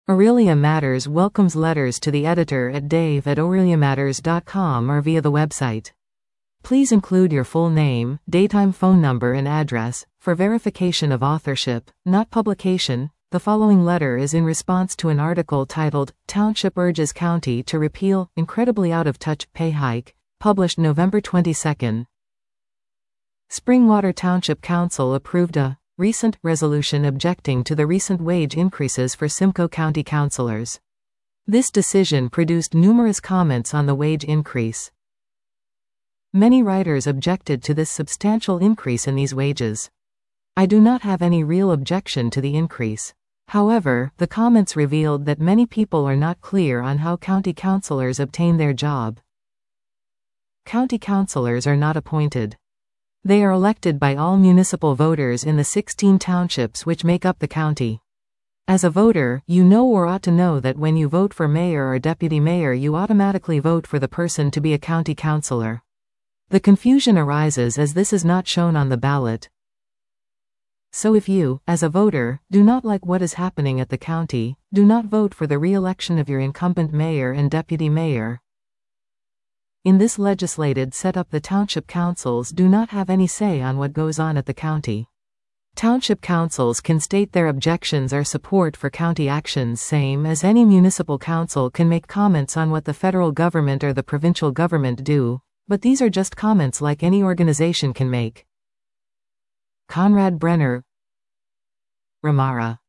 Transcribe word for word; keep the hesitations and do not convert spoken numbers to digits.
Aurelia Matters welcomes letters to the editor at dave at aurelia matters dot com or via the website. Please include your full name, daytime phone number and address, for verification of authorship, not publication. The following letter is in response to an article titled, Township Urges County to Repeal Incredibly Out of Touch Pay Hike, published November twenty-second. Springwater Township Council approved a recent resolution objecting to the recent wage increases for Simcoe County councilors. This decision produced numerous comments on the wage increase. Many writers objected to this substantial increase in these wages. I do not have any real objection to the increase. However, the comments revealed that many people are not clear on how county councilors obtain their job. County councilors are not appointed. They are elected by all municipal voters in the sixteen townships which make up the county. As a voter, you know or ought to know that when you vote for mayor or deputy mayor, you automatically vote for the person to be a county councilor. The confusion arises as this is not shown on the ballot. So if you, as a voter, do not like what is happening at the county, do not vote for the re-election of your incumbent mayor and deputy mayor. In this legislated setup, the township councils do not have any say on what goes on at the county. Township councils can state their objections or support for county actions, same as any municipal council can make comments on what the federal government or the provincial government do, but these are just comments like any organization can make. Conrad Brenner, Ramara.